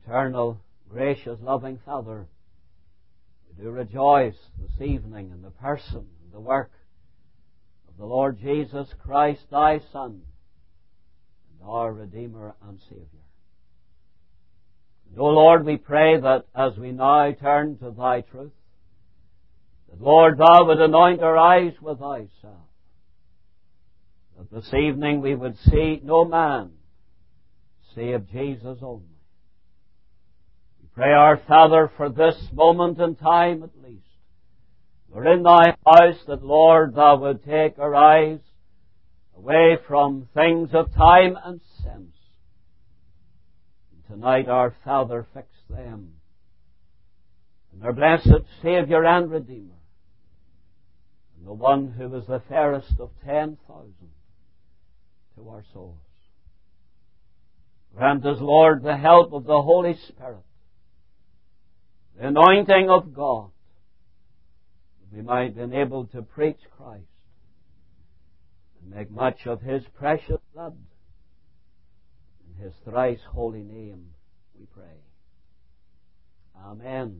Eternal, gracious, loving Father, we do rejoice this evening in the person and the work of the Lord Jesus Christ, Thy Son, and our Redeemer and Saviour. And, O Lord, we pray that as we now turn to Thy truth, that, Lord, Thou would anoint our eyes with Thyself, that this evening we would see no man save Jesus only. We pray, our Father, for this moment in time at least, we're in Thy house, that, Lord, Thou would take our eyes away from things of time and sense. And tonight, our Father, fix them on our blessed Saviour and Redeemer, and the one who is the fairest of 10,000 to our souls. Grant us, Lord, the help of the Holy Spirit, the anointing of God, that we might be able to preach Christ and make much of His precious blood. In His thrice holy name we pray. Amen.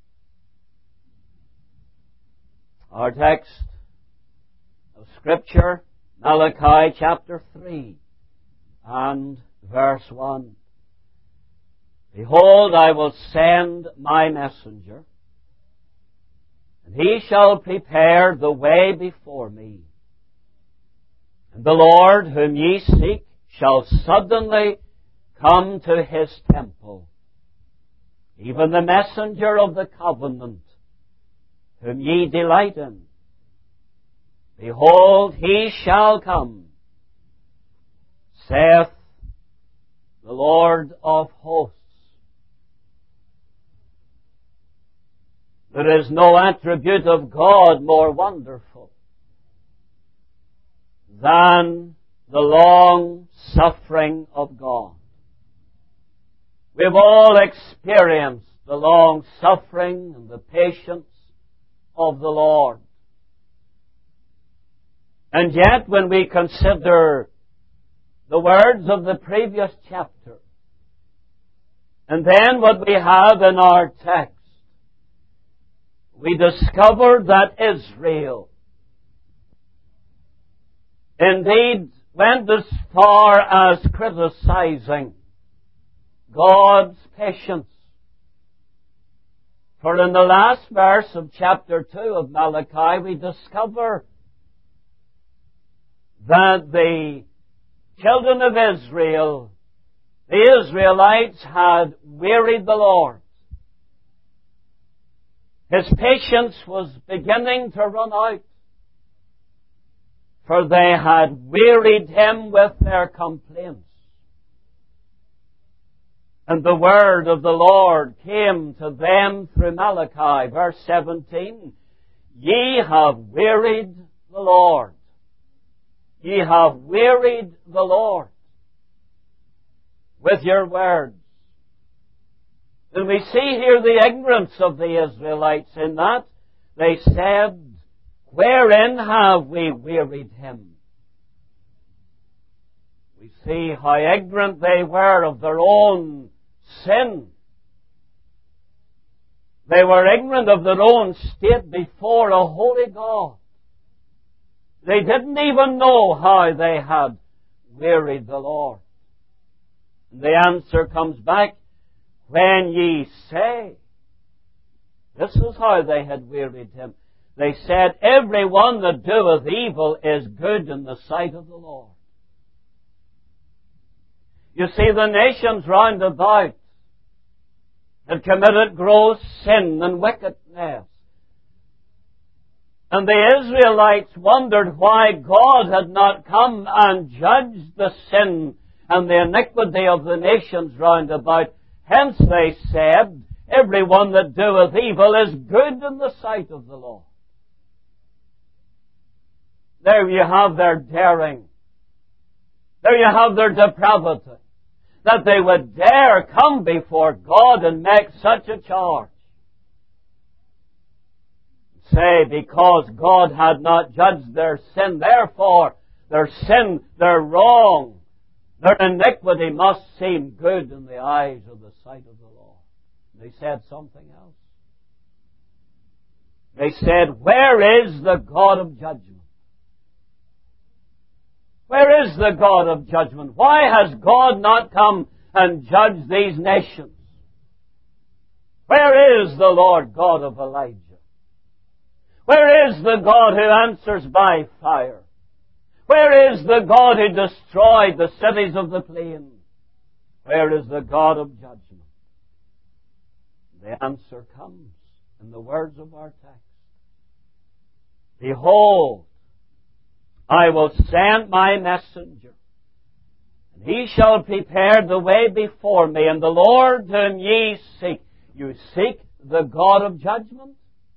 Our text of Scripture, Malachi chapter 3 and verse 1. Behold, I will send my messenger, and he shall prepare the way before me. And the Lord whom ye seek shall suddenly come to His temple, even the messenger of the covenant, whom ye delight in. Behold, he shall come, saith the Lord of hosts. There is no attribute of God more wonderful than the long suffering of God. We've all experienced the long suffering and the patience of the Lord. And yet, when we consider the words of the previous chapter, and then what we have in our text, we discover that Israel indeed went as far as criticizing God's patience. For in the last verse of chapter 2 of Malachi, we discover that the children of Israel, the Israelites, had wearied the Lord. His patience was beginning to run out, for they had wearied Him with their complaints. And the word of the Lord came to them through Malachi, verse 17, Ye have wearied the Lord. Ye have wearied the Lord with your words. And we see here the ignorance of the Israelites in that they said, Wherein have we wearied Him? We see how ignorant they were of their own sin. They were ignorant of their own state before a holy God. They didn't even know how they had wearied the Lord. And the answer comes back, when ye say, this is how they had wearied Him. They said, every one that doeth evil is good in the sight of the Lord. You see, the nations round about had committed gross sin and wickedness. And the Israelites wondered why God had not come and judged the sin and the iniquity of the nations round about. Hence they said, every one that doeth evil is good in the sight of the Lord. There you have their daring. There you have their depravity. That they would dare come before God and make such a charge. Say, because God had not judged their sin, therefore their sin, their wrong, Their iniquity must seem good in the eyes of the sight of the Lord. They said something else. They said, where is the God of judgment? Where is the God of judgment? Why has God not come and judged these nations? Where is the Lord God of Elijah? Where is the God who answers by fire? Where is the God who destroyed the cities of the plain? Where is the God of judgment? The answer comes in the words of our text. Behold, I will send my messenger, and he shall prepare the way before me, and the Lord whom ye seek. You seek the God of judgment?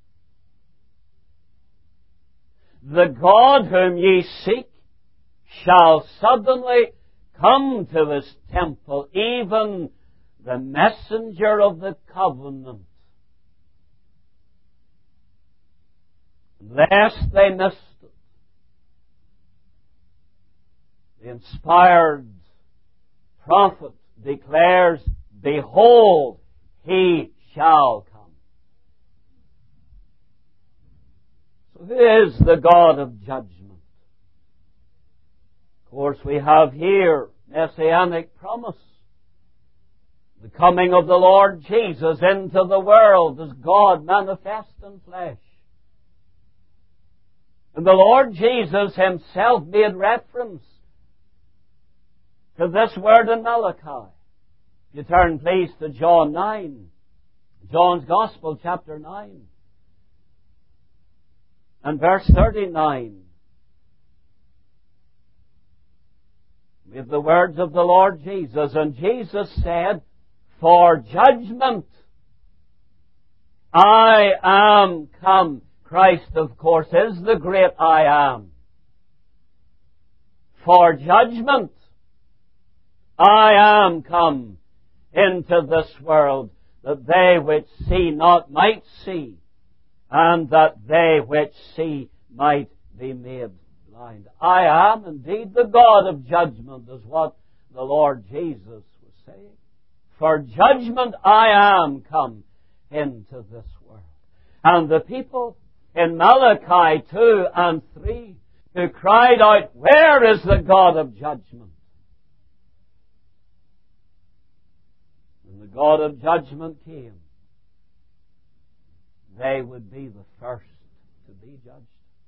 The God whom ye seek shall suddenly come to his temple, even the messenger of the covenant. Lest they missed it, the inspired prophet declares, behold, he shall come. So who is the God of judgment? Of course, we have here messianic promise. The coming of the Lord Jesus into the world as God manifest in flesh. And the Lord Jesus himself made reference to this word in Malachi. If you turn please to John 9, John's Gospel, chapter 9, and verse 39. We have the words of the Lord Jesus, and Jesus said, for judgment I am come. Christ, of course, is the great I am. For judgment I am come into this world, that they which see not might see, and that they which see might be made blind. I am indeed the God of judgment, is what the Lord Jesus was saying. For judgment I am come into this world. And the people in Malachi 2 and 3 who cried out, where is the God of judgment? When the God of judgment came, they would be the first to be judged.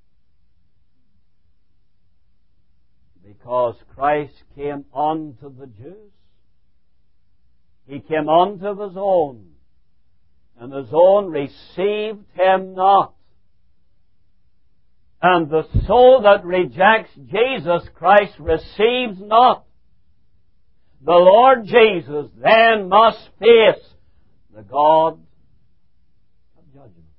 Because Christ came unto the Jews. He came unto his own, and his own received him not. And the soul that rejects Jesus Christ receives not the Lord Jesus, then must face the God of judgment.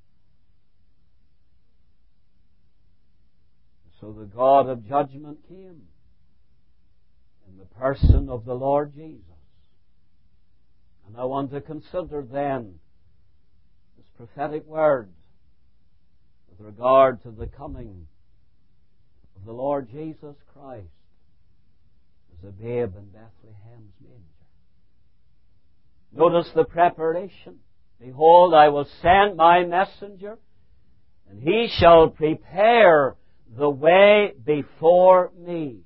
So the God of judgment came in the person of the Lord Jesus. And I want to consider then this prophetic word with regard to the coming of the Lord Jesus Christ as a babe in Bethlehem's manger. Notice the preparation. Behold, I will send my messenger, and he shall prepare the way before me.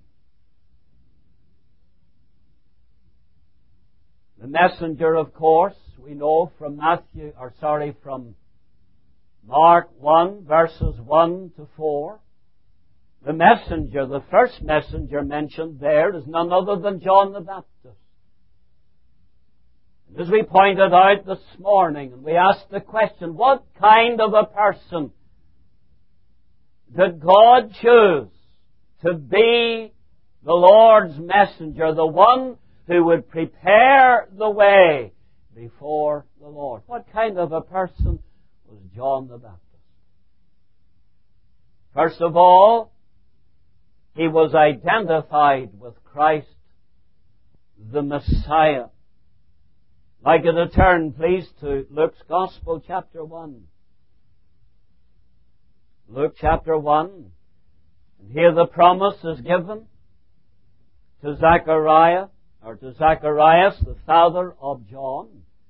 The messenger, of course, we know from from Mark 1, verses 1 to 4. The messenger, the first messenger mentioned there, is none other than John the Baptist. And as we pointed out this morning, and we asked the question, what kind of a person did God choose to be the Lord's messenger, the one who would prepare the way before the Lord? What kind of a person was John the Baptist? First of all, he was identified with Christ the Messiah. I'd like you to turn, please, to Luke's Gospel, chapter 1. Luke chapter 1. And here the promise is given. to Zacharias, the father of John.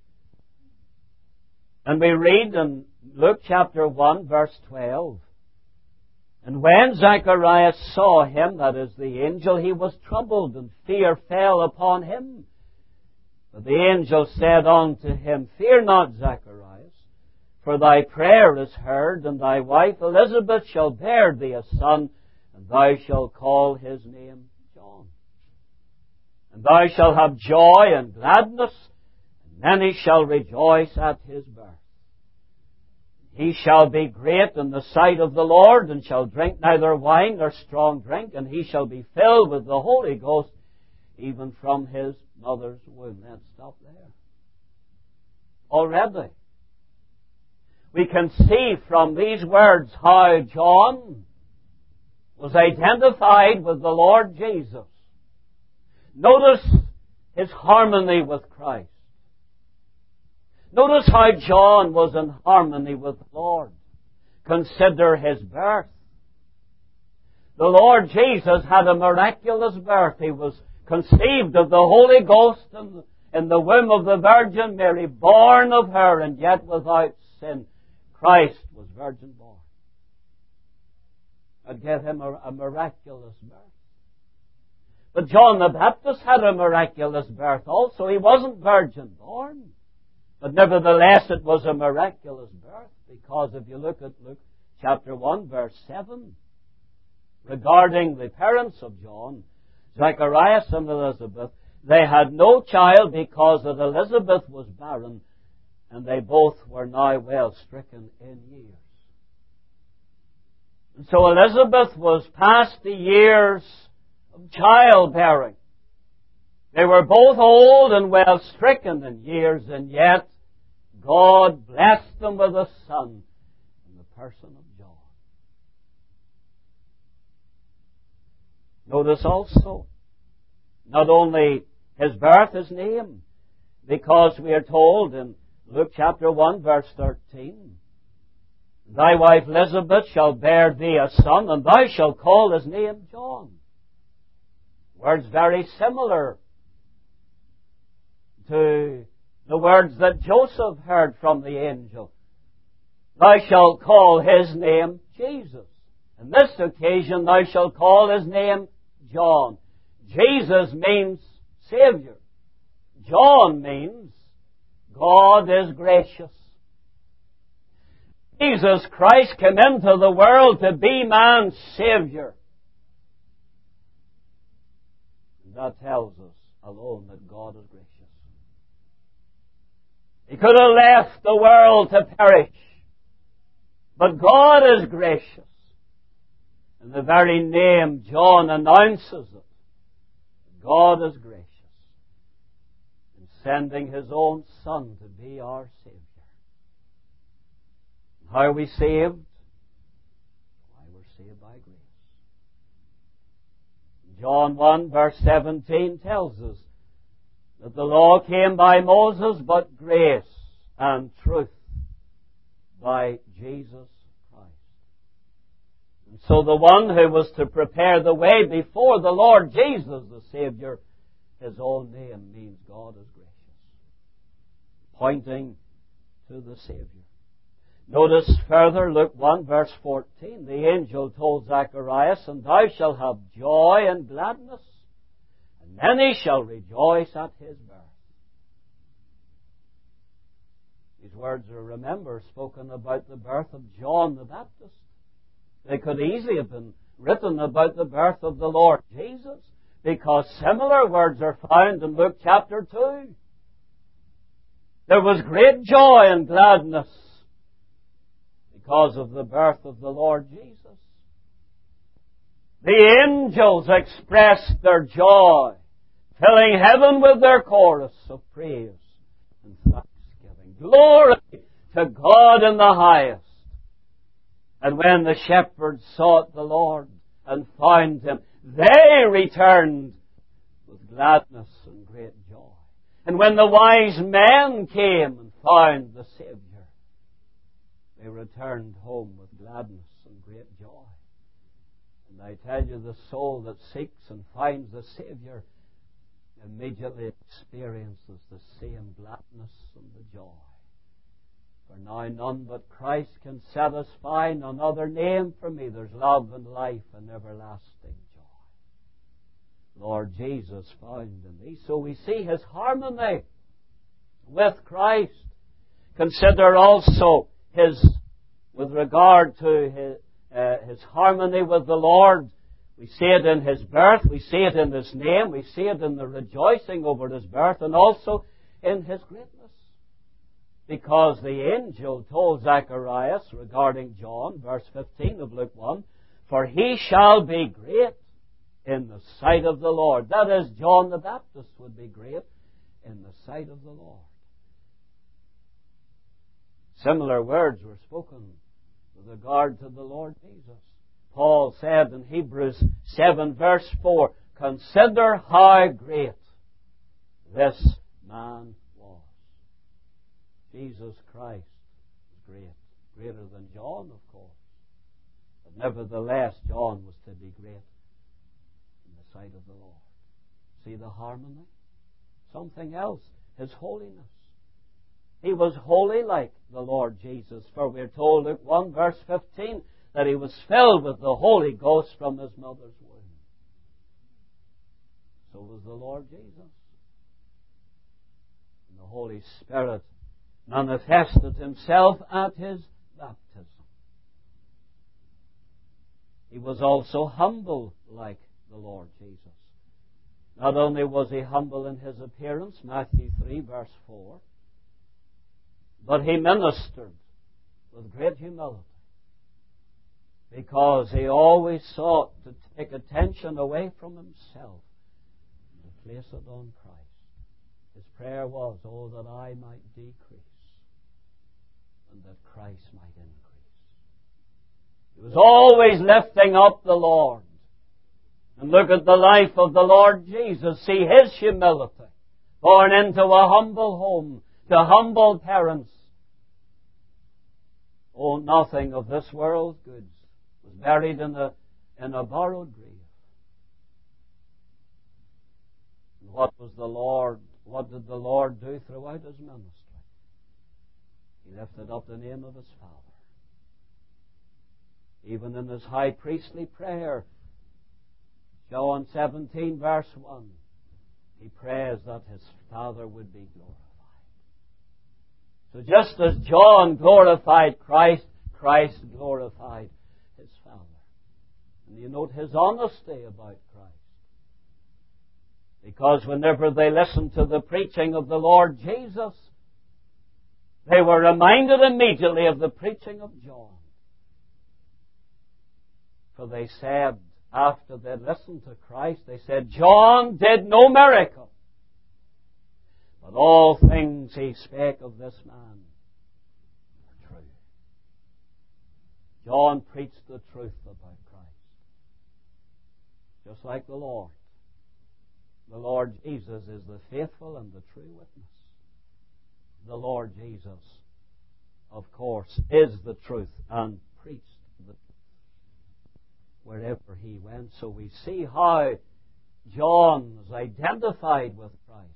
And we read in Luke chapter 1, verse 12, "And when Zacharias saw him," that is the angel, "he was troubled, and fear fell upon him. But the angel said unto him, Fear not, Zacharias, for thy prayer is heard, and thy wife Elizabeth shall bear thee a son, and thou shalt call his name John. And thou shalt have joy and gladness, and many shall rejoice at his birth. He shall be great in the sight of the Lord, and shall drink neither wine nor strong drink, and he shall be filled with the Holy Ghost, even from his mother's womb." Let's stop there. Already, we can see from these words how John was identified with the Lord Jesus. Notice his harmony with Christ. Notice how John was in harmony with the Lord. Consider his birth. The Lord Jesus had a miraculous birth. He was conceived of the Holy Ghost in the womb of the Virgin Mary, born of her, and yet without sin. Christ was virgin born. That gave him a miraculous birth. But John the Baptist had a miraculous birth also. He wasn't virgin born. But nevertheless, it was a miraculous birth, because if you look at Luke chapter 1, verse 7, regarding the parents of John, Zacharias and Elizabeth, they had no child because that Elizabeth was barren, and they both were now well stricken in years. And so Elizabeth was past the years of childbearing. They were both old and well stricken in years, and yet God blessed them with a son in the person of John. Notice also, not only his birth, his name, because we are told in Luke chapter 1, verse 13, "Thy wife Elizabeth shall bear thee a son, and thou shalt call his name John." Words very similar to the words that Joseph heard from the angel. "Thou shalt call his name Jesus." On this occasion, "Thou shalt call his name John." Jesus means Savior. John means God is gracious. Jesus Christ came into the world to be man's Savior. And that tells us alone that God is gracious. He could have left the world to perish. But God is gracious. And the very name John announces it. God is gracious in sending His own Son to be our Savior. How are we saved? Why, we're saved by grace. John 1 verse 17 tells us that the law came by Moses, but grace and truth by Jesus Christ. And so the one who was to prepare the way before the Lord Jesus, the Savior, His own name means God is gracious, pointing to the Savior. Notice further, Luke 1 verse 14, the angel told Zacharias, "And thou shalt have joy and gladness, and many shall rejoice at his birth." These words are, remember, spoken about the birth of John the Baptist. They could easily have been written about the birth of the Lord Jesus, because similar words are found in Luke chapter 2. There was great joy and gladness because of the birth of the Lord Jesus. The angels expressed their joy, filling heaven with their chorus of praise and thanksgiving. Glory to God in the highest. And when the shepherds sought the Lord and found Him, they returned with gladness and great joy. And when the wise men came and found the Savior, they returned home with gladness and great joy. And And I tell you, the soul that seeks and finds the Savior immediately experiences the same gladness and the joy. For now none but Christ can satisfy, none other name for me. There's love and life and everlasting joy. Lord Jesus found in me. So we see His harmony with Christ. Consider also His, with regard to His harmony with the Lord. We see it in His birth, we see it in His name, we see it in the rejoicing over His birth, and also in His greatness. Because the angel told Zacharias regarding John, verse 15 of Luke 1, "For he shall be great in the sight of the Lord." That is, John the Baptist would be great in the sight of the Lord. Similar words were spoken with regard to the Lord Jesus. Paul said in Hebrews 7 verse 4, "Consider how great this man was." Jesus Christ was great. Greater than John, of course. But nevertheless, John was to be great in the sight of the Lord. See the harmony? Something else, His holiness. He was holy like the Lord Jesus, for we're told Luke 1 verse 15 that He was filled with the Holy Ghost from His mother's womb. So was the Lord Jesus. And the Holy Spirit manifested Himself at His baptism. He was also humble like the Lord Jesus. Not only was He humble in His appearance, Matthew 3 verse 4, but He ministered with great humility, because He always sought to take attention away from Himself and to place it on Christ. His prayer was, "Oh, that I might decrease and that Christ might increase." He was always lifting up the Lord. And look at the life of the Lord Jesus. See His humility. Born into a humble home, to humble parents. Oh, nothing of this world's goods. Was buried in a borrowed grave. And what did the Lord do throughout His ministry? He lifted up the name of His Father. Even in His high priestly prayer, John 17 verse 1, He prays that His Father would be glorified. So just as John glorified Christ, Christ glorified His Father. And you note His honesty about Christ. Because whenever they listened to the preaching of the Lord Jesus, they were reminded immediately of the preaching of John. For they said, after they listened to Christ, they said, "John did no miracle, but all things he spake of this man are true." John preached the truth about Christ. Just like the Lord. The Lord Jesus is the faithful and the true witness. The Lord Jesus, of course, is the truth and preached the truth wherever He went. So we see how John was identified with Christ.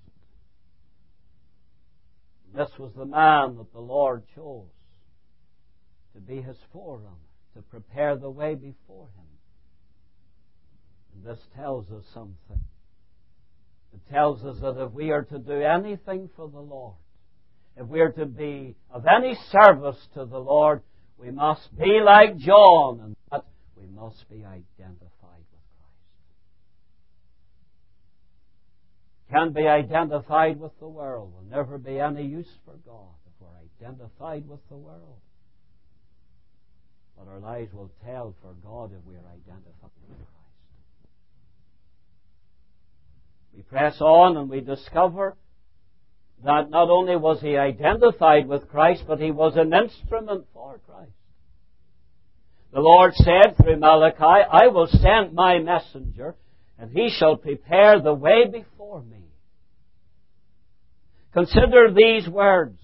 This was the man that the Lord chose to be His forerunner, to prepare the way before Him. And this tells us something. It tells us that if we are to do anything for the Lord, if we are to be of any service to the Lord, we must be like John, and that we must be identified with Christ. Can't be identified with the world. Will never be any use for God if we're identified with the world. But our lives will tell for God if we are identified with Christ. We press on and we discover that not only was he identified with Christ, but he was an instrument for Christ. The Lord said through Malachi, "I will send my messenger, and he shall prepare the way before me." Consider these words.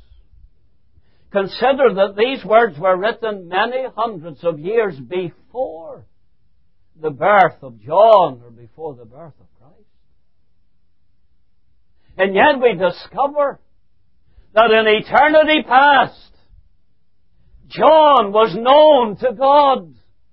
Consider that these words were written many hundreds of years before the birth of John or before the birth of Christ. And yet we discover that in eternity past, John was known to God.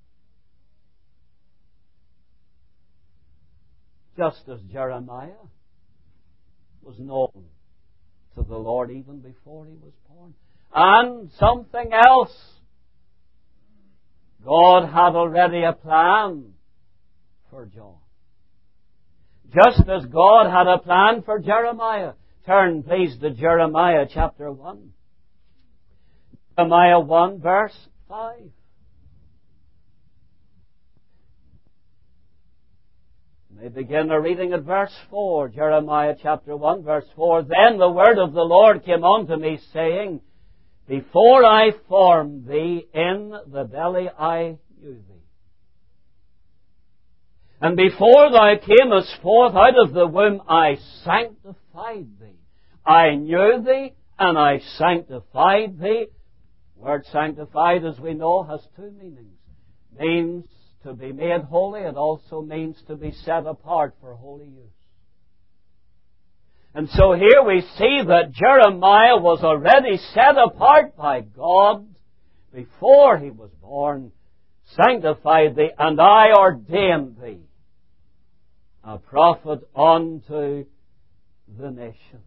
Just as Jeremiah was known to the Lord even before he was born. And something else. God had already a plan for John. Just as God had a plan for Jeremiah. Turn, please, to Jeremiah chapter 1. Jeremiah 1, verse 5. We begin our reading at verse 4. Jeremiah chapter 1, verse 4. Then the word of the Lord came unto me, saying, Before I formed thee in the belly I knew thee. And before thou camest forth out of the womb I sanctified thee. I knew thee, and I sanctified thee. The word sanctified, as we know, has two meanings. Means to be made holy. It also means to be set apart for holy use. And so here we see that Jeremiah was already set apart by God before he was born, sanctified thee, and I ordained thee a prophet unto the nations.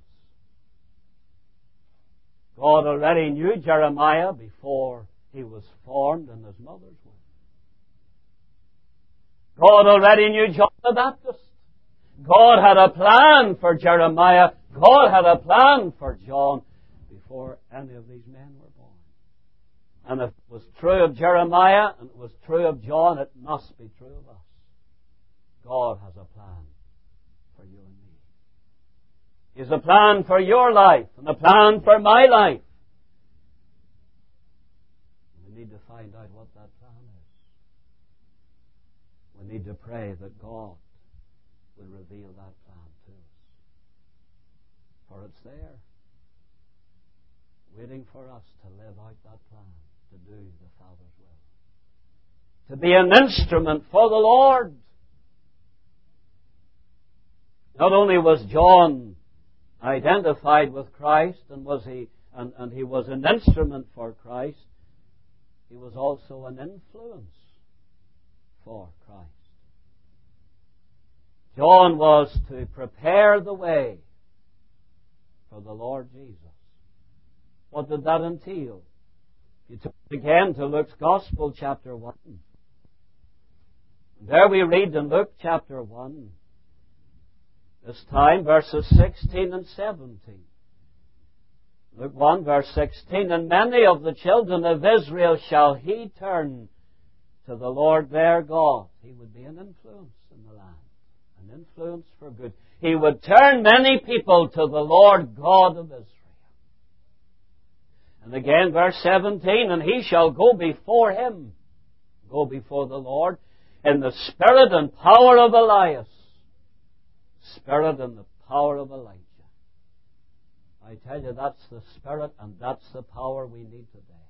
God already knew Jeremiah before he was formed in his mother's womb. God already knew John the Baptist. God had a plan for Jeremiah. God had a plan for John before any of these men were born. And if it was true of Jeremiah and it was true of John, it must be true of us. God has a plan for you and me. He has a plan for your life and a plan for my life. We need to find out what that plan is. We need to pray that God will reveal that plan to us. For it's there, waiting for us to live out that plan, to do the Father's will. To be an instrument for the Lord. Not only was John identified with Christ and he was an instrument for Christ, he was also an influence for Christ. John was to prepare the way for the Lord Jesus. What did that entail? You turn again to Luke's Gospel, chapter 1. There we read in Luke chapter 1, this time verses 16 and 17. Luke 1, verse 16, And many of the children of Israel shall he turn to the Lord their God. He would be an influence in the land. An influence for good. He would turn many people to the Lord God of Israel. And again, verse 17, And he shall go before him, go before the Lord, in the spirit and power of Elias. Spirit and the power of Elijah. I tell you, that's the spirit and that's the power we need today.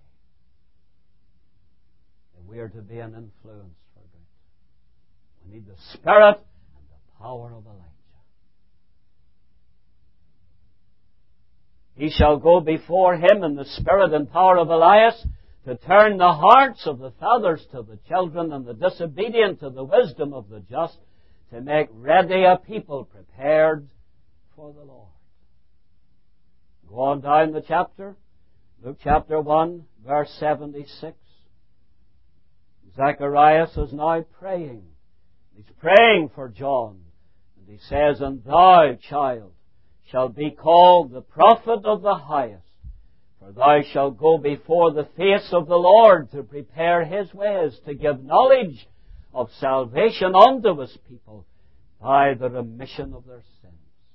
And we are to be an influence for good. We need the spirit and the power of Elijah. He shall go before him in the spirit and power of Elias, to turn the hearts of the fathers to the children, and the disobedient to the wisdom of the just, to make ready a people prepared for the Lord. Go on down the chapter. Luke chapter 1, verse 76. Zacharias is now praying. He's praying for John. And he says, And thou, child, shalt be called the prophet of the highest, for thou shalt go before the face of the Lord to prepare his ways, to give knowledge of salvation unto his people by the remission of their sins.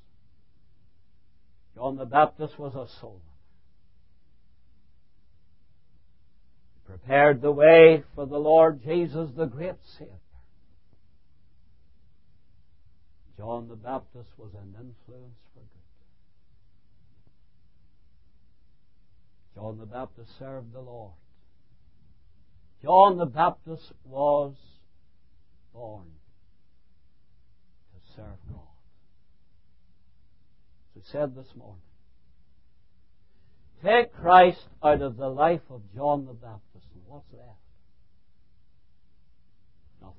John the Baptist was a soul winner. He prepared the way for the Lord Jesus, the great Savior. John the Baptist was an influence for good. John the Baptist served the Lord. John the Baptist was born to serve God. As we said this morning, take Christ out of the life of John the Baptist, and what's left? Nothing.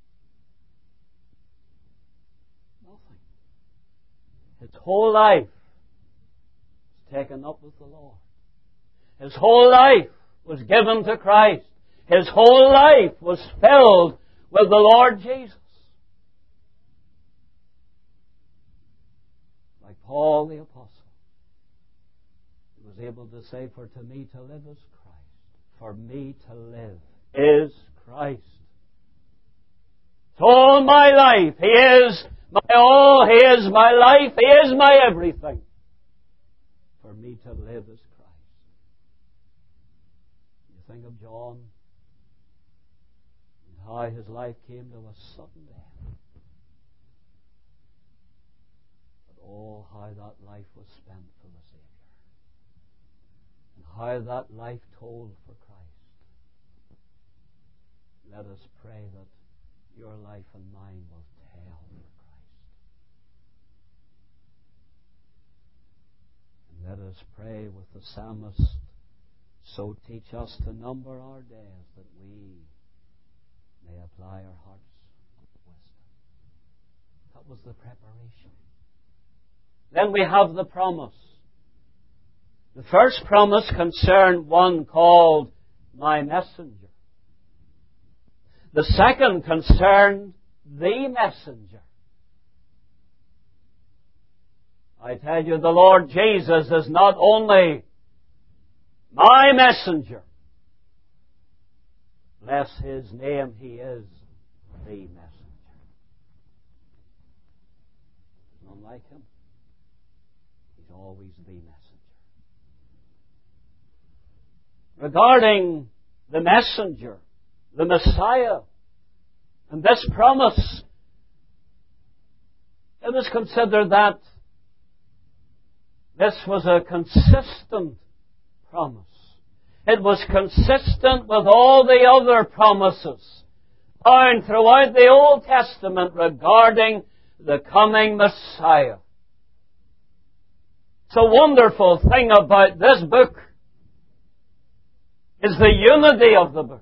Nothing. His whole life was taken up with the Lord. His whole life was given to Christ. His whole life was filled with the Lord Jesus. Like Paul the Apostle, he was able to say, for to me to live is Christ. For me to live is Christ. So all my life, He is my all, He is my life, He is my everything. For me to live is Christ. You think of John and how his life came to a sudden death. But oh, how that life was spent for the Savior. And how that life told for Christ. Let us pray that your life and mine will tell for Christ. And let us pray with the psalmist, so teach us to number our days that we may apply our hearts with wisdom. That was the preparation. Then we have the promise. The first promise concerned one called my messenger. The second concerned the messenger. I tell you, the Lord Jesus is not only my messenger. Bless His name, He is the messenger. None like Him. He's always the messenger. Regarding the messenger, the Messiah, and this promise, it was considered that this was a consistent promise. It was consistent with all the other promises found throughout the Old Testament regarding the coming Messiah. It's a wonderful thing about this book is the unity of the book.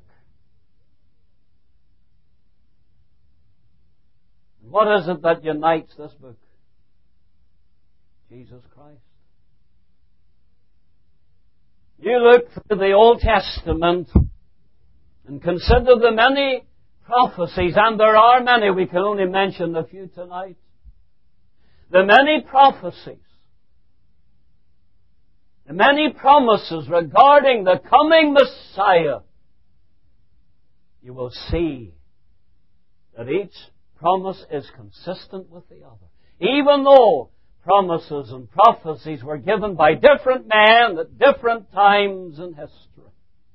What is it that unites this book? Jesus Christ. You look through the Old Testament and consider the many prophecies, and there are many, we can only mention a few tonight. The many prophecies, the many promises regarding the coming Messiah, you will see that each promise is consistent with the other. Even though promises and prophecies were given by different men at different times in history,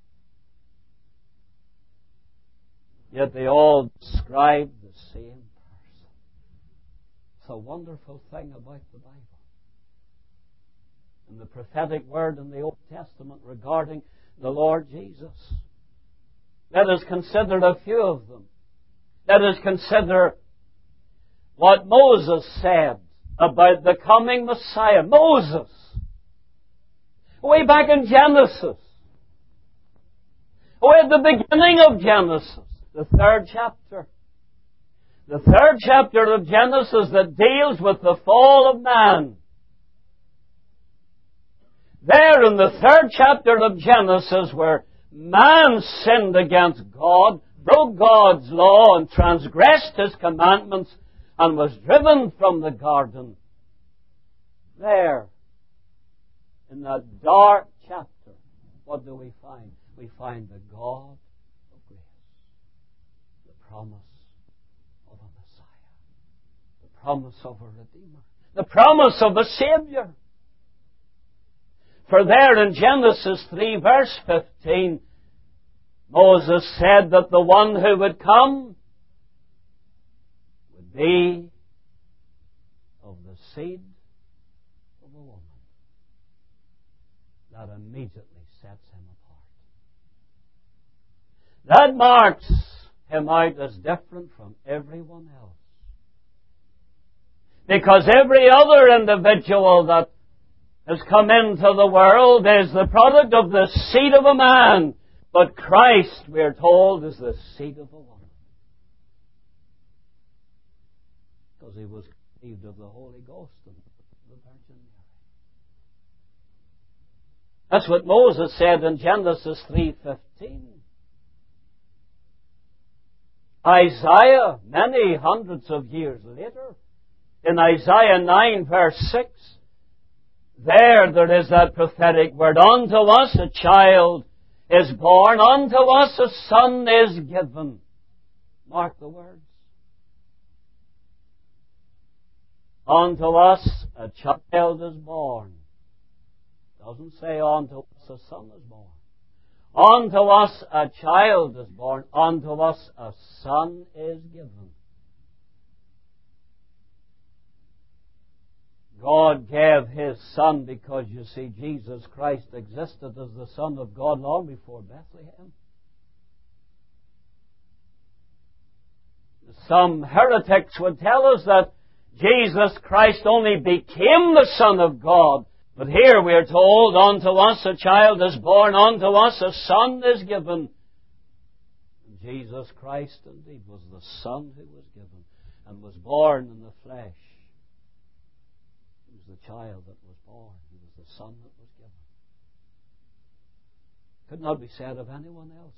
yet they all describe the same person. It's a wonderful thing about the Bible. And the prophetic word in the Old Testament regarding the Lord Jesus. Let us consider a few of them. Let us consider what Moses said about the coming Messiah. Moses, way back in Genesis, way at the beginning of Genesis, the third chapter. The third chapter of Genesis that deals with the fall of man. There in the third chapter of Genesis, where man sinned against God, broke God's law and transgressed His commandments and was driven from the garden. There, in that dark chapter, what do we find? We find the God of grace, the promise of a Messiah, the promise of a Redeemer, the promise of a Savior. For there in Genesis 3 verse 15, Moses said that the one who would come would be of the seed of a woman. That immediately sets him apart. That marks him out as different from everyone else. Because every other individual that has come into the world is the product of the seed of a man. But Christ, we are told, is the seed of a woman. Because he was conceived of the Holy Ghost and the Virgin Mary. That's what Moses said in Genesis 3:15. Isaiah, many hundreds of years later, in Isaiah 9 verse 6, there is that prophetic word, unto us a child is born, unto us a son is given. Mark the words. Unto us a child is born. Doesn't say unto us a son is born. Unto us a child is born. Unto us a son is given. God gave His Son because, you see, Jesus Christ existed as the Son of God long before Bethlehem. Some heretics would tell us that Jesus Christ only became the Son of God. But here we are told, unto us a child is born, unto us a son is given. And Jesus Christ indeed was the Son who was given and was born in the flesh. He was the child that was born. He was the Son that was given. Could not be said of anyone else.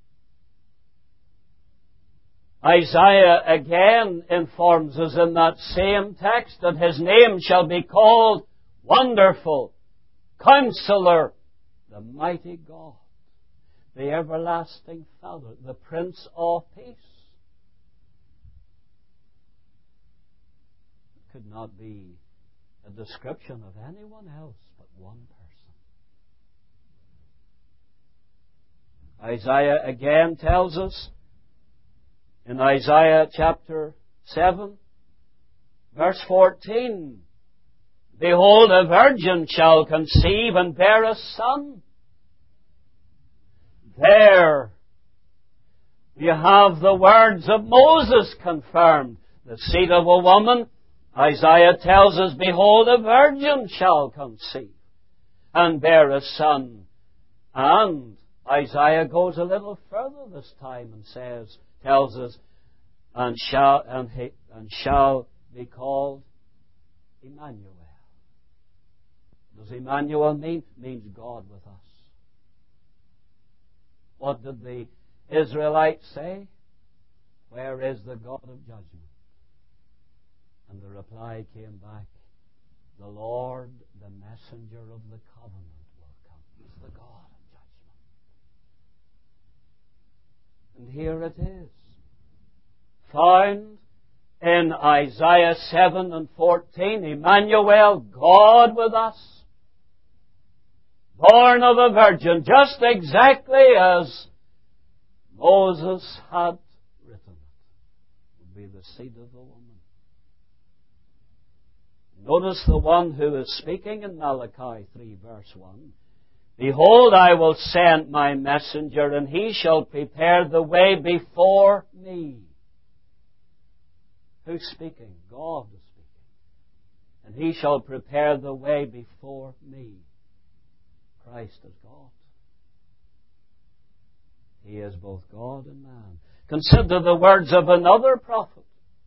Isaiah again informs us in that same text that His name shall be called Wonderful, Counselor, the Mighty God, the Everlasting Father, the Prince of Peace. It could not be a description of anyone else but one person. Isaiah again tells us in Isaiah chapter 7, verse 14, behold, a virgin shall conceive and bear a son. There you have the words of Moses confirmed. The seed of a woman, Isaiah tells us, behold, a virgin shall conceive and bear a son. And Isaiah goes a little further this time and tells us, and shall be called Emmanuel. What does Emmanuel mean? It means God with us. What did the Israelites say? Where is the God of judgment? And the reply came back, the Lord, the messenger of the covenant, will come. He's the God of judgment. And here it is, found in Isaiah 7 and 14, Emmanuel, God with us, born of a virgin, just exactly as Moses had written it, would be the seed of the woman. Notice the one who is speaking in Malachi 3 verse 1. Behold, I will send my messenger, and he shall prepare the way before me. Who's speaking? God is speaking. And he shall prepare the way before me. Christ is God. He is both God and man. Consider the words of another prophet.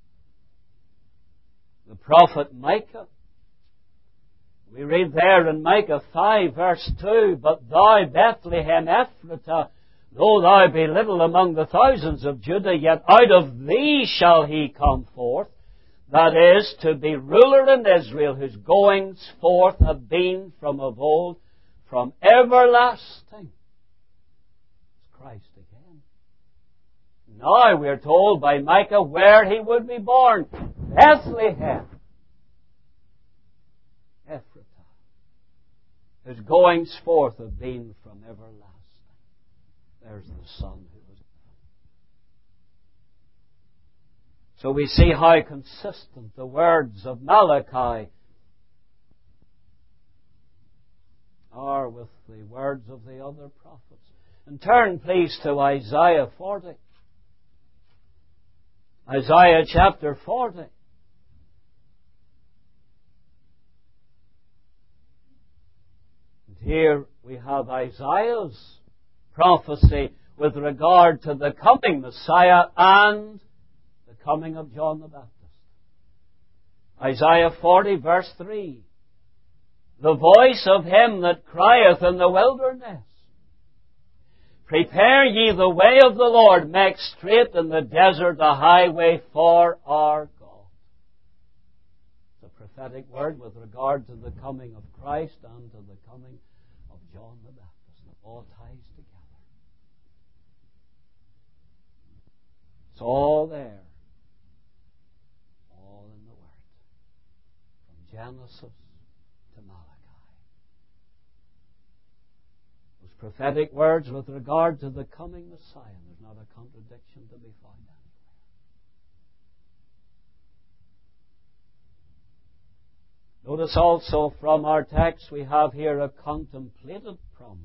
The prophet Micah. We read there in Micah 5 verse 2, but thou, Bethlehem Ephratah, though thou be little among the thousands of Judah, yet out of thee shall he come forth, that is, to be ruler in Israel, whose goings forth have been from of old, from everlasting. It's Christ again. Now we are told by Micah where he would be born. Bethlehem Ephratah, whose goings forth have been from everlasting. There's the Son who was given. So we see how consistent the words of Malachi are with the words of the other prophets. And turn please to Isaiah 40. Isaiah chapter 40. And here we have Isaiah's prophecy with regard to the coming Messiah and the coming of John the Baptist. Isaiah 40 verse 3. The voice of him that crieth in the wilderness, prepare ye the way of the Lord, make straight in the desert a highway for our God. It's a prophetic word with regard to the coming of Christ and to the coming of John the Baptist. It all ties together. It's all there. All in the Word. From Genesis to Malachi. Those prophetic words with regard to the coming Messiah. There's not a contradiction to be found anywhere. Notice also from our text we have here a contemplated promise.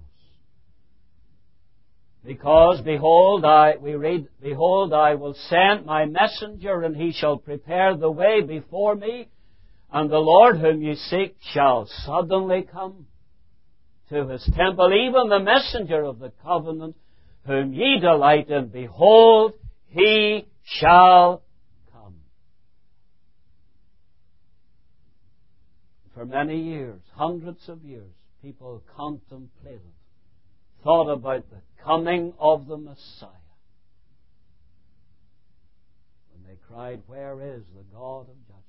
Because, behold, we read, behold, I will send my messenger, and he shall prepare the way before me, and the Lord whom you seek shall suddenly come to his temple, even the messenger of the covenant, whom ye delight in. Behold, he shall come. For many years, hundreds of years, people contemplated, thought about the coming of the Messiah. When they cried, where is the God of judgment?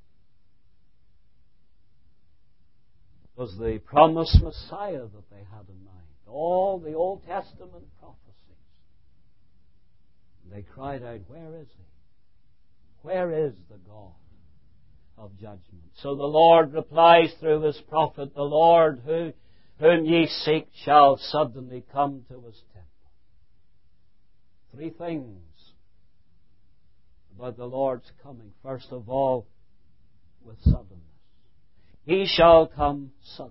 It was the promised Messiah that they had in mind. All the Old Testament prophecies. And they cried out, where is he? Where is the God of judgment? So the Lord replies through his prophet, the Lord whom ye seek shall suddenly come to his temple. Three things about the Lord's coming. First of all, with suddenness. He shall come suddenly.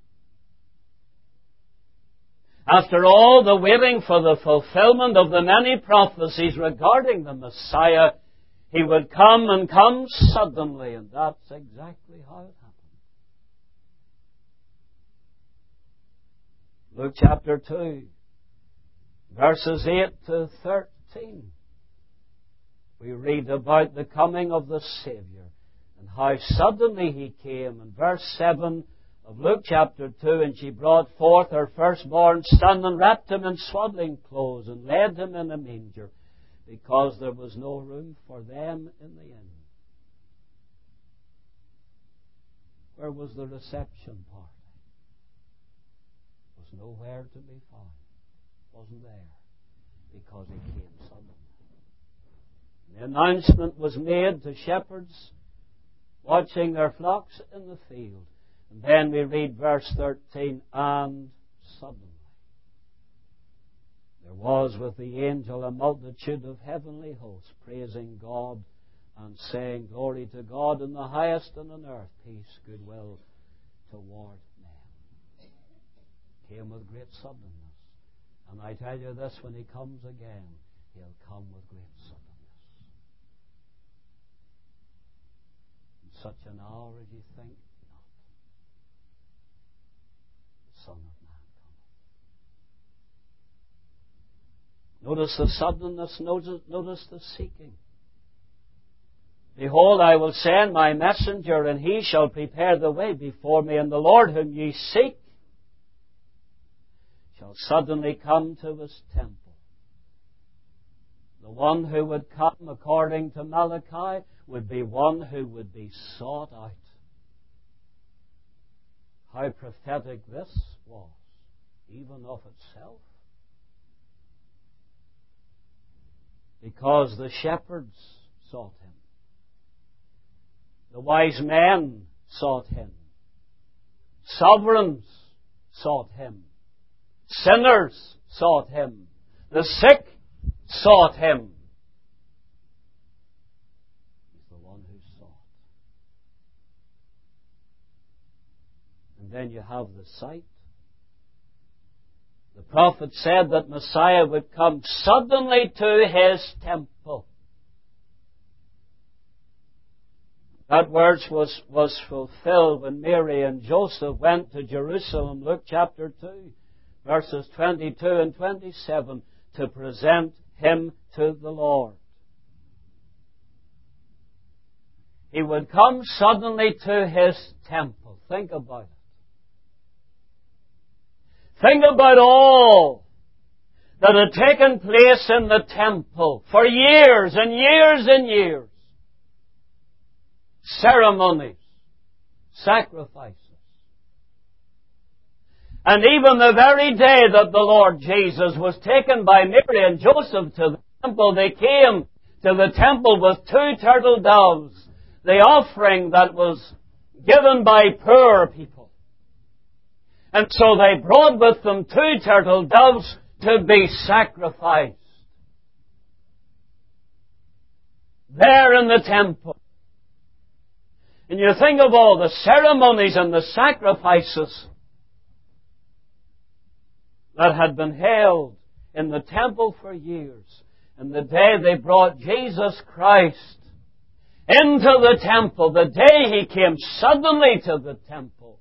After all the waiting for the fulfillment of the many prophecies regarding the Messiah, he would come and come suddenly, and that's exactly how it happened. Luke chapter 2, verses 8 to 13. We read about the coming of the Savior and how suddenly he came. In verse 7 of Luke chapter 2, and she brought forth her firstborn son and wrapped him in swaddling clothes and laid him in a manger, because there was no room for them in the inn. Where was the reception party? It was nowhere to be found. It wasn't there, because he came suddenly. The announcement was made to shepherds watching their flocks in the field. And then we read verse 13, and suddenly there was with the angel a multitude of heavenly hosts, praising God and saying, glory to God in the highest, and on earth peace, goodwill toward men. Came with great suddenness. And I tell you this, when he comes again, he'll come with great suddenness. In such an hour as you think not, the Son of Man cometh. Notice the suddenness, notice the seeking. Behold, I will send my messenger, and he shall prepare the way before me, and the Lord whom ye seek shall suddenly come to his temple. The one who would come, according to Malachi, would be one who would be sought out. How prophetic this was, even of itself. Because the shepherds sought him. The wise men sought him. Sovereigns sought him. Sinners sought him. The sick sought him. He's the one who sought. And then you have the sight. The prophet said that Messiah would come suddenly to his temple. That verse was fulfilled when Mary and Joseph went to Jerusalem, Luke chapter 2, verses 22 and 27, to present him to the Lord. He would come suddenly to his temple. Think about it. Think about all that had taken place in the temple for years and years and years. Ceremonies, sacrifices. And even the very day that the Lord Jesus was taken by Mary and Joseph to the temple, they came to the temple with 2 turtle doves, the offering that was given by poor people. And so they brought with them 2 turtle doves to be sacrificed there in the temple. And you think of all the ceremonies and the sacrifices that had been held in the temple for years. And the day they brought Jesus Christ into the temple, the day He came suddenly to the temple,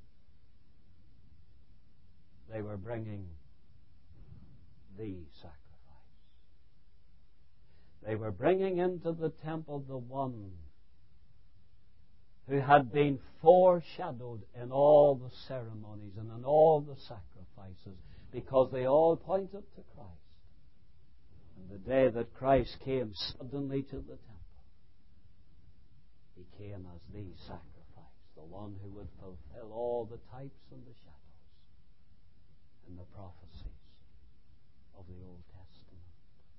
they were bringing the sacrifice. They were bringing into the temple the one who had been foreshadowed in all the ceremonies and in all the sacrifices, because they all pointed to Christ. And the day that Christ came suddenly to the temple, He came as the sacrifice, the one who would fulfill all the types and the shadows and the prophecies of the Old Testament.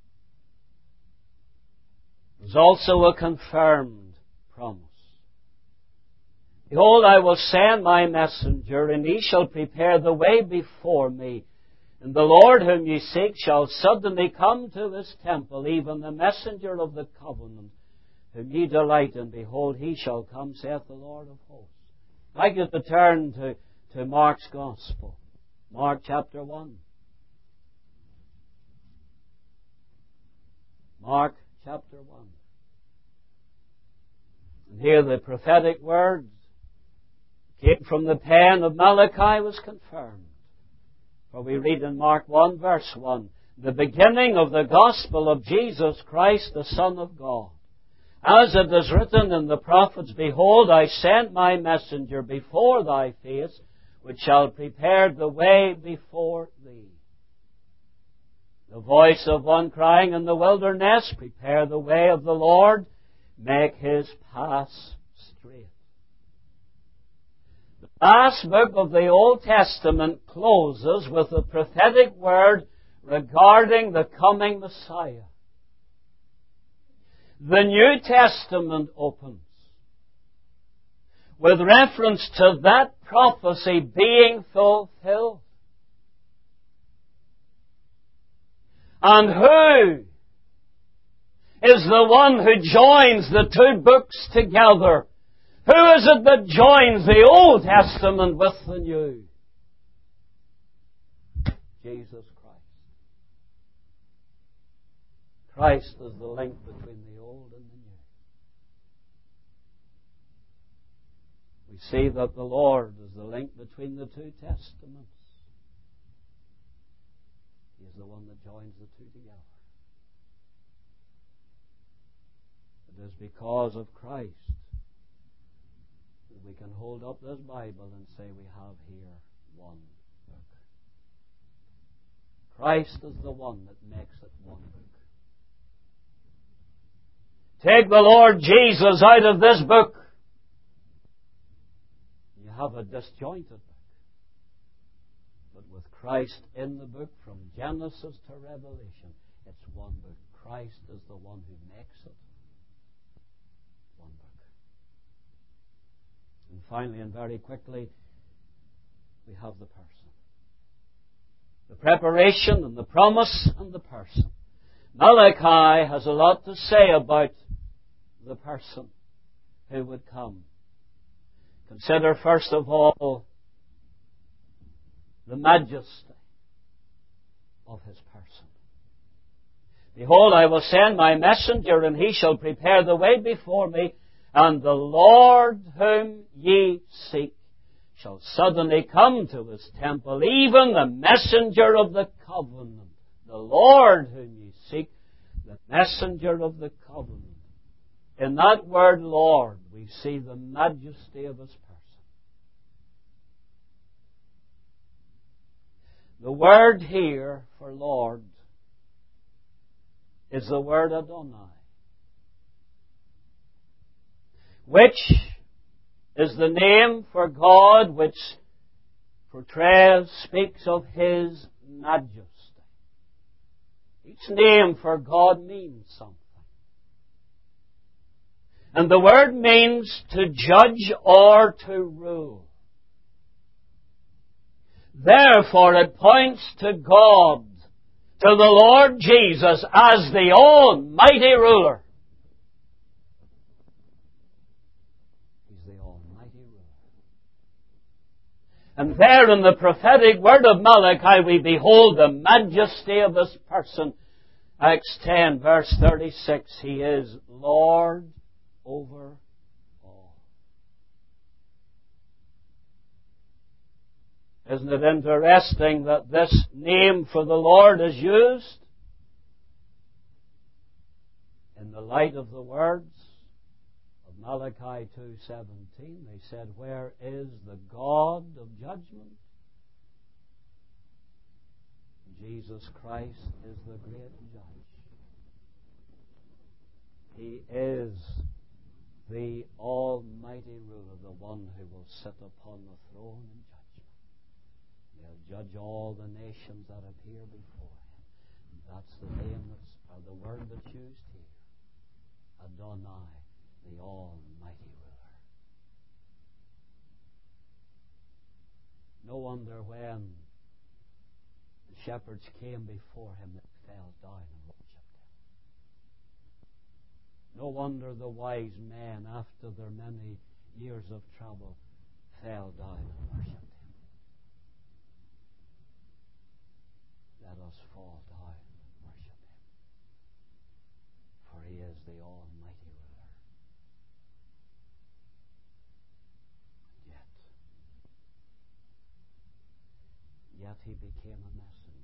There's also a confirmed promise. Behold, I will send my messenger, and he shall prepare the way before me. And the Lord whom ye seek shall suddenly come to his temple, even the messenger of the covenant, whom ye delight in. Behold, he shall come, saith the Lord of hosts. I'd like you to turn to Mark's Gospel. Mark chapter 1. Mark chapter 1. And here the prophetic words came from the pen of Malachi was confirmed. For we read in Mark 1 verse 1, the beginning of the gospel of Jesus Christ, the Son of God. As it is written in the prophets, behold, I send my messenger before thy face, which shall prepare the way before thee. The voice of one crying in the wilderness, prepare the way of the Lord, make his paths straight. The last book of the Old Testament closes with a prophetic word regarding the coming Messiah. The New Testament opens with reference to that prophecy being fulfilled. And who is the one who joins the 2 books together? Who is it that joins the Old Testament with the New? Jesus Christ. Christ is the link between the Old and the New. We see that the Lord is the link between the 2 testaments. He is the one that joins the 2 together. It is because of Christ that we can hold up this Bible and say we have here one book. Christ is the one that makes it one book. Take the Lord Jesus out of this book, you have a disjointed book. But with Christ in the book, from Genesis to Revelation, it's one book. Christ is the one who makes it one book. And finally, and very quickly, we have the person. The preparation and the promise and the person. Malachi has a lot to say about the person who would come. Consider first of all the majesty of his person. Behold, I will send my messenger, and he shall prepare the way before me. And the Lord whom ye seek shall suddenly come to his temple, even the messenger of the covenant. The Lord whom ye seek, the messenger of the covenant. In that word Lord, we see the majesty of his person. The word here for Lord is the word Adonai, which is the name for God which portrays, speaks of His majesty. Each name for God means something. And the word means to judge or to rule. Therefore it points to God, to the Lord Jesus as the Almighty ruler. And there in the prophetic word of Malachi we behold the majesty of His person. Acts 10 verse 36, He is Lord over all. Isn't it interesting that this name for the Lord is used in the light of the words of Malachi 2:17? They said, where is the God of judgment? Jesus Christ is the great judge. He is the Almighty ruler, the one who will sit upon the throne in judgment. He'll judge all the nations that appear before Him. And that's the name or the word that's used here. Adonai, the Almighty ruler. No wonder when the shepherds came before Him that fell down and worshipped Him. No wonder the wise men, after their many years of trouble, fell down and worshipped Him. Let us fall down and worship Him, for He is the Almighty ruler. Yet He became a messenger.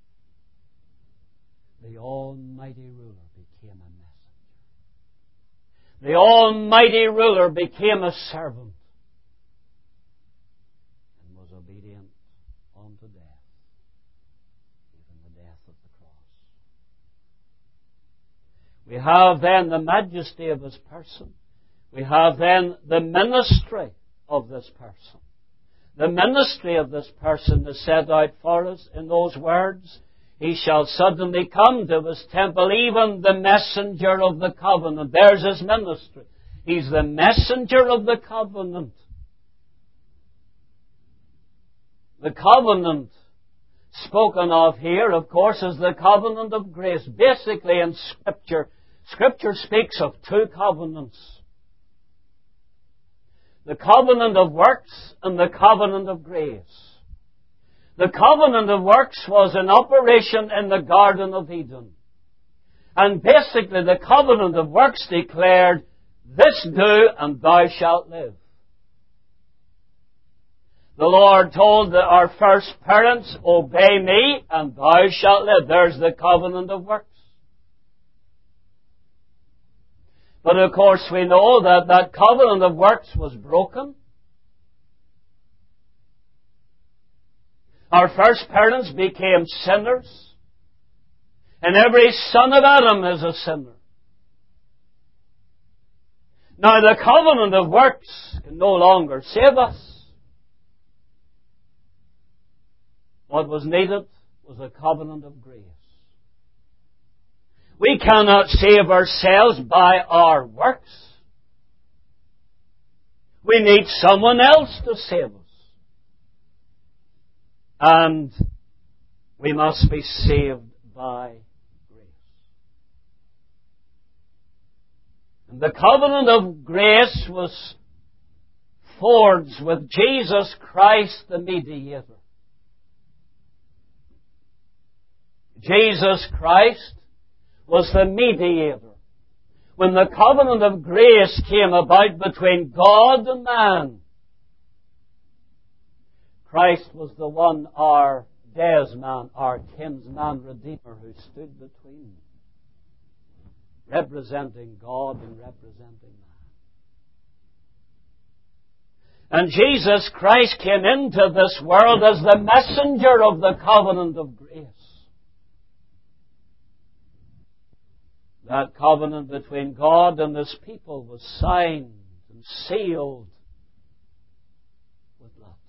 The Almighty ruler became a messenger. The Almighty ruler became a servant and was obedient unto death, even the death of the cross. We have then the majesty of His person. We have then the ministry of this person. The ministry of this person is set out for us in those words. He shall suddenly come to His temple, even the messenger of the covenant. There's His ministry. He's the messenger of the covenant. The covenant spoken of here, of course, is the covenant of grace. Basically in Scripture speaks of two covenants. The covenant of works and the covenant of grace. The covenant of works was in operation in the Garden of Eden. And basically the covenant of works declared, this do and thou shalt live. The Lord told our first parents, obey me and thou shalt live. There's the covenant of works. But of course we know that that covenant of works was broken. Our first parents became sinners. And every son of Adam is a sinner. Now the covenant of works can no longer save us. What was needed was a covenant of grace. We cannot save ourselves by our works. We need someone else to save us. And we must be saved by grace. And the covenant of grace was forged with Jesus Christ the mediator. Jesus Christ was the mediator. when the covenant of grace came about between God and man, Christ was the one, our daysman, our kinsman redeemer, who stood between, representing God and representing man. And Jesus Christ came into this world as the messenger of the covenant of grace. That covenant between God and His people was signed and sealed with blood.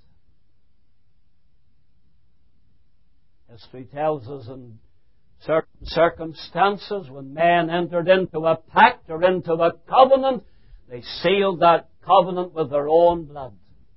History tells us in certain circumstances when men entered into a pact or into a covenant, they sealed that covenant with their own blood.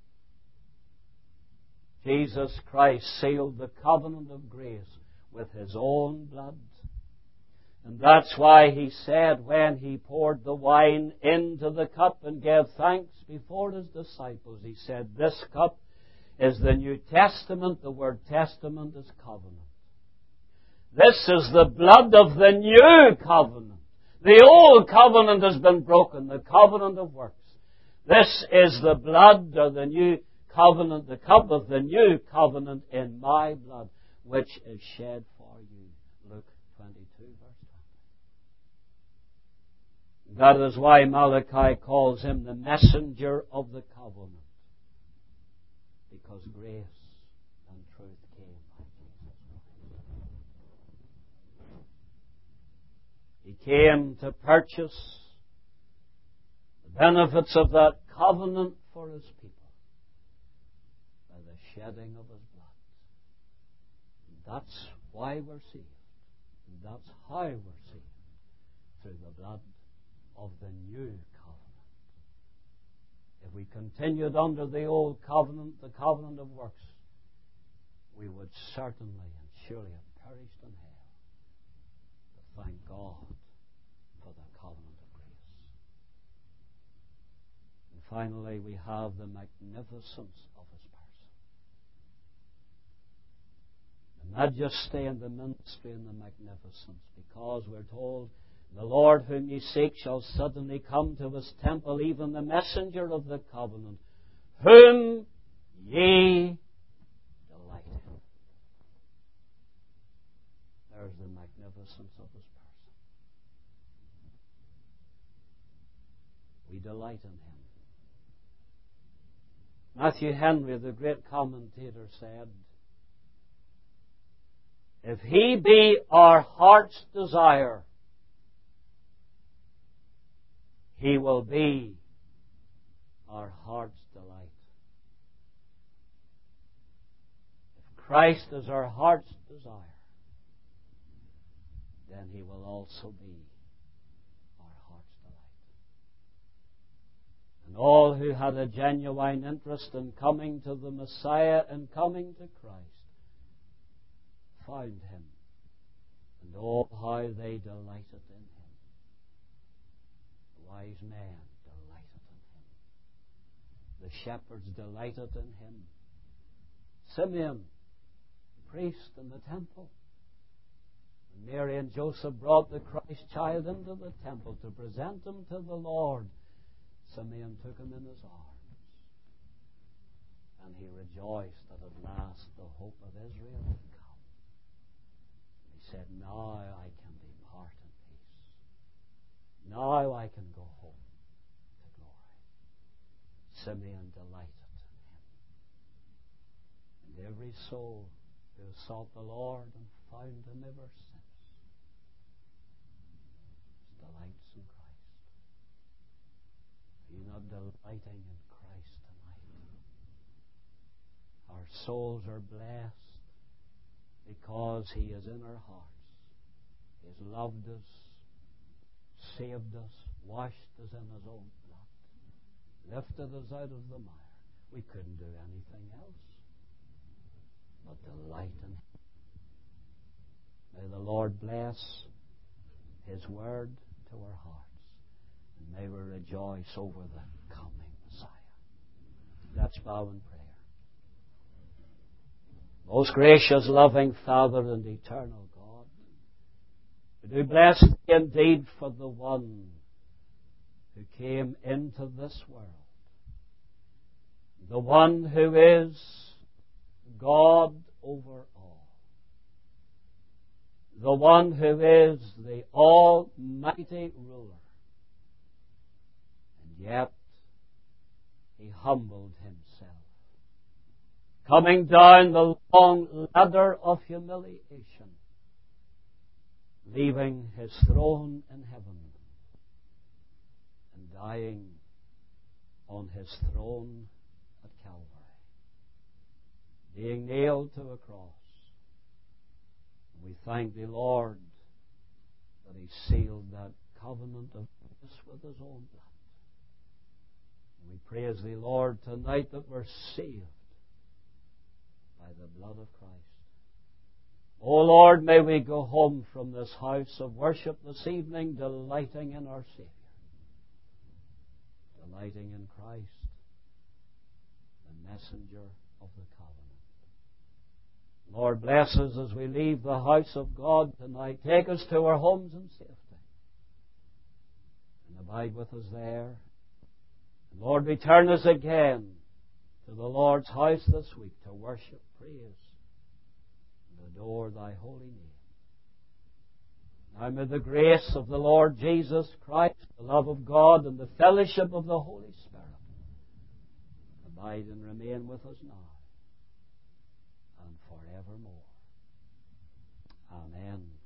Jesus Christ sealed the covenant of grace with His own blood. And that's why He said when He poured the wine into the cup and gave thanks before His disciples, He said, "This cup is the New Testament." The word testament is covenant. This is the blood of the new covenant. The old covenant has been broken, the covenant of works. This is the blood of the new covenant, the cup of the new covenant in my blood, which is shed for you. Luke 22, verse 20. That is why Malachi calls Him the messenger of the covenant. Because grace and truth came by Jesus Christ. He came to purchase the benefits of that covenant for His people by the shedding of His blood. And that's why we're saved. And that's how we're saved. Through the blood of the new covenant. If we continued under the old covenant, the covenant of works, we would certainly and surely have perished in hell. But thank God for the covenant of grace. And finally, we have the magnificence of His person. The majesty and the ministry and the magnificence, because we're told, "The Lord whom ye seek shall suddenly come to His temple, even the messenger of the covenant, whom ye delight in." There's the magnificence of His person. We delight in Him. Matthew Henry, the great commentator, said, "If He be our heart's desire, He will be our heart's delight." If Christ is our heart's desire, then He will also be our heart's delight. And all who had a genuine interest in coming to the Messiah and coming to Christ found Him, and oh, how they delighted in Him. Wise men delighted in Him. The shepherds delighted in Him. Simeon, the priest in the temple. When Mary and Joseph brought the Christ child into the temple to present Him to the Lord, Simeon took Him in his arms. And he rejoiced that at last the hope of Israel had come. He said, "Now I can depart in peace. Now I can go home to glory." Simeon delighted in Him. And every soul who has sought the Lord and found Him ever since delights in Christ. Are you not delighting in Christ tonight? Our souls are blessed because He is in our hearts. He has loved us, saved us, washed us in His own blood, lifted us out of the mire. We couldn't do anything else but delight in Him. May the Lord bless His word to our hearts, and may we rejoice over the coming Messiah. Let's bow in prayer. Most gracious, loving Father and eternal God, we do bless Thee indeed for the one who came into this world, the one who is God over all, the one who is the almighty ruler, and yet he humbled himself, coming down the long ladder of humiliation, leaving his throne in heaven and dying on his throne at Calvary, being nailed to a cross. We thank the Lord that he sealed that covenant of peace with his own blood. And we praise the Lord tonight that we're saved by the blood of Christ. O Lord, may we go home from this house of worship this evening delighting in our Savior, delighting in Christ, the messenger of the covenant. Lord, bless us as we leave the house of God tonight. Take us to our homes in safety and abide with us there. And Lord, return us again to the Lord's house this week to worship, praise, and adore thy holy name. Now may the grace of the Lord Jesus Christ, the love of God, and the fellowship of the Holy Spirit abide and remain with us now and forevermore. Amen.